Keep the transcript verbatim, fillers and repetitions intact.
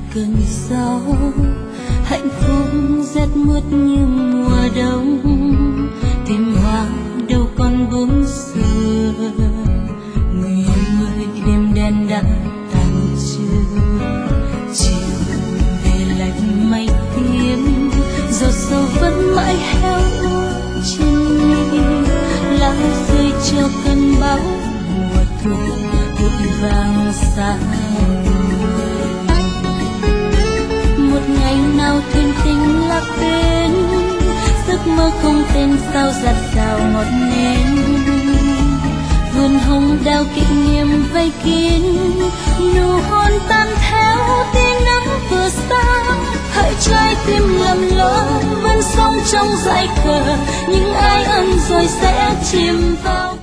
cơn gió, hạnh phúc rất mướt như mùa đông, tìm hoa đâu còn bướm xưa. Người ơi đêm đen đã tàn chưa, chiều về lạnh mây tím, giọt sầu vẫn mãi heo úa trên mi, lá rơi cho cơn bão mùa thu vội vàng xa. Một ngày nào thuyền tình lạc bên, giấc mơ không tên sao giặt rào ngọt nên, vườn hồng đào kỷ niệm vây kín, nụ hôn tan theo tia nắng vừa sáng. Hỡi trái tim lầm lỡ vẫn sống trong dải khờ, những ai ân rồi sẽ chìm vào